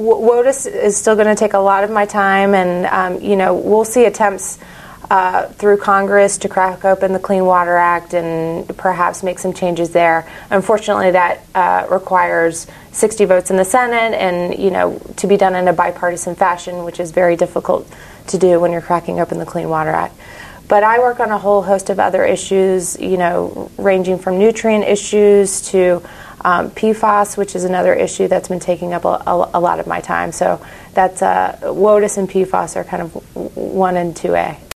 WOTUS is still going to take a lot of my time, and we'll see attempts through Congress to crack open the Clean Water Act and perhaps make some changes there. Unfortunately, that requires 60 votes in the Senate, and to be done in a bipartisan fashion, which is very difficult to do when you're cracking open the Clean Water Act. But I work on a whole host of other issues, ranging from nutrient issues to PFAS, which is another issue that's been taking up a lot of my time. So that's WOTUS and PFAS are kind of 1 and 2A.